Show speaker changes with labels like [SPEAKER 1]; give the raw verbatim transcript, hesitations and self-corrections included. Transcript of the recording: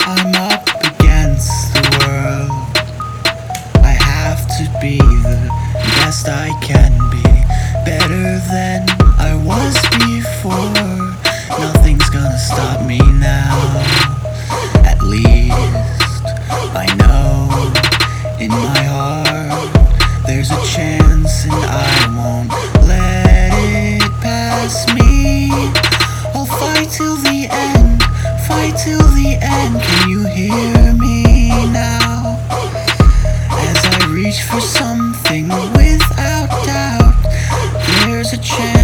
[SPEAKER 1] I'm up against the world. I have to be the best I can be, better than I was before. Nothing's gonna stop me now. At least I know in my heart there's a chance, and I won't let it pass me. I'll fight till the end, fight till the end. Can you hear me now? As I reach for something without doubt, there's a chance